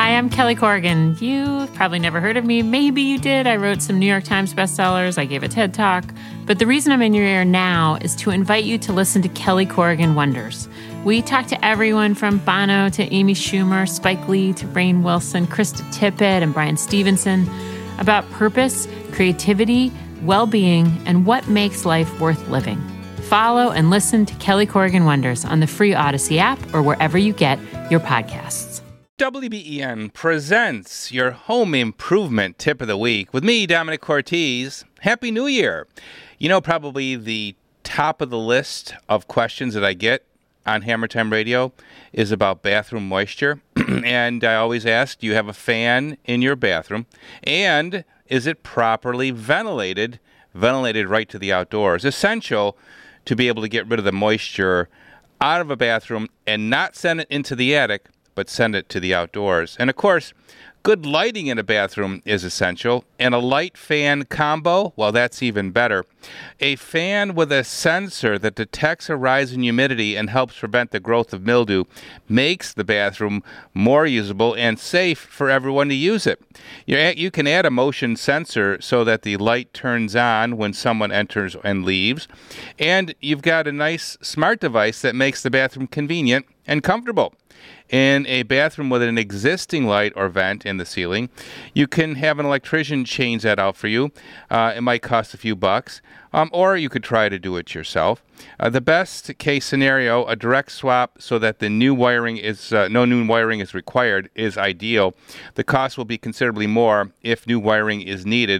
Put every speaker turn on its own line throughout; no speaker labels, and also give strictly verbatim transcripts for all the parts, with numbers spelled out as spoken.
Hi, I'm Kelly Corrigan. You've probably never heard of me. Maybe you did. I wrote some New York Times bestsellers. I gave a TED Talk. But the reason I'm in your ear now is to invite you to listen to Kelly Corrigan Wonders. We talk to everyone from Bono to Amy Schumer, Spike Lee to Rainn Wilson, Krista Tippett, and Brian Stevenson about purpose, creativity, well-being, and what makes life worth living. Follow and listen to Kelly Corrigan Wonders on the free Odyssey app or wherever you get your podcasts.
W B E N presents your home improvement tip of the week with me, Dominic Ortiz. Happy New Year. You know, probably the top of the list of questions that I get on Hammer Time Radio is about bathroom moisture. And I always ask, do you have a fan in your bathroom? And is it properly ventilated, ventilated right to the outdoors? Essential to be able to get rid of the moisture out of a bathroom and not send it into the attic, but send it to the outdoors. And of course, good lighting in a bathroom is essential. And a light fan combo, well, that's even better. A fan with a sensor that detects a rise in humidity and helps prevent the growth of mildew makes the bathroom more usable and safe for everyone to use it. You can add a motion sensor so that the light turns on when someone enters and leaves. And you've got a nice smart device that makes the bathroom convenient and comfortable. In a bathroom with an existing light or vent in the ceiling, you can have an electrician change that out for you. Uh, it might cost a few bucks, um, or you could try to do it yourself. Uh, the best case scenario, a direct swap so that the new wiring is uh, no new wiring is required, is ideal. The cost will be considerably more if new wiring is needed,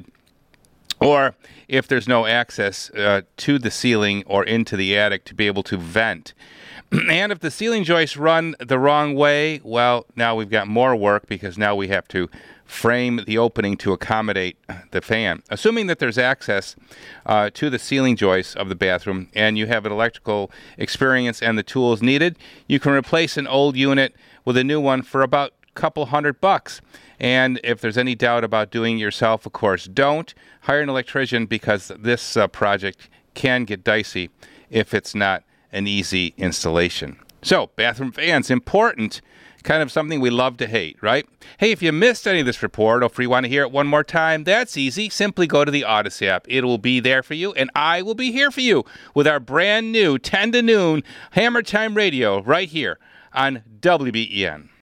or if there's no access uh, to the ceiling or into the attic to be able to vent. And if the ceiling joists run the wrong way, well, now we've got more work because now we have to frame the opening to accommodate the fan. Assuming that there's access uh, to the ceiling joists of the bathroom and you have an electrical experience and the tools needed, you can replace an old unit with a new one for about a couple hundred bucks. And if there's any doubt about doing it yourself, of course, don't hire an electrician because this uh, project can get dicey if it's not an easy installation. So, bathroom fans, important, kind of something we love to hate, right? Hey, if you missed any of this report, or if you want to hear it one more time, that's easy. Simply go to the Odyssey app. It will be there for you, and I will be here for you with our brand new ten to noon Hammer Time Radio right here on W B E N.